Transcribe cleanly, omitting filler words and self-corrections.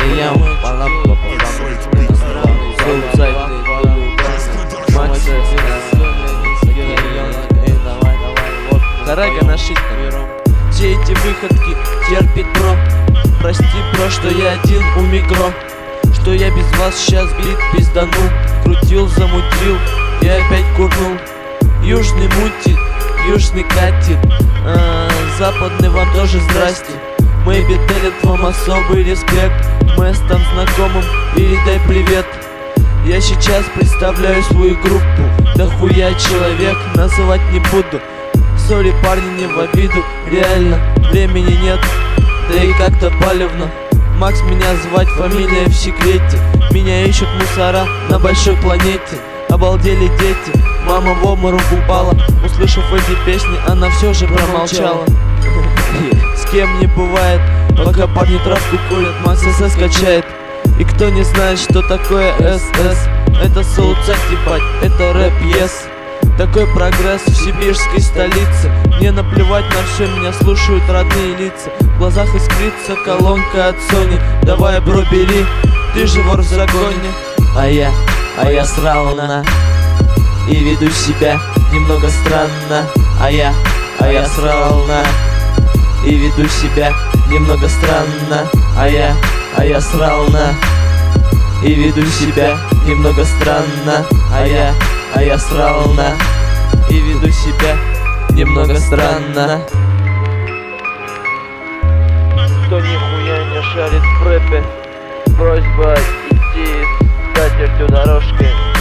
я палам Дорога нашить все эти выходки терпит, бро. Прости, бро, что я один у микро, что я без вас сейчас бит пизданул. Крутил, замутил и опять курнул. Южный мутит, южный катит, западный вам тоже здрасте. Мэйби делит вам особый респект. Местам знакомым передай привет. Я сейчас представляю свою группу. Да хуя человек, называть не буду. Сори, парни, не в обиду. Реально, времени нет, да и как-то палевно. Макс меня звать, фамилия в секрете. Меня ищут мусора на большой планете. Обалдели дети, мама в обморок упала. Услышав эти песни, она все же промолчала. С кем не бывает, пока парни травку курят, Макс СС качает. И кто не знает, что такое СС, это соуцак, ебать, это рэп, yes. Такой прогресс в сибирской столице. Мне наплевать на все, меня слушают родные лица. В глазах искрится колонка от Sony. Давай, бро, бери, ты же вор в законе. А я срал на и веду себя немного странно. А я срал на и веду себя немного странно. А я срал на и веду себя немного странно. А я срал на и веду себя немного странно. Кто нихуя не шарит в рэпе, просьба идти с скатертью дорожкой.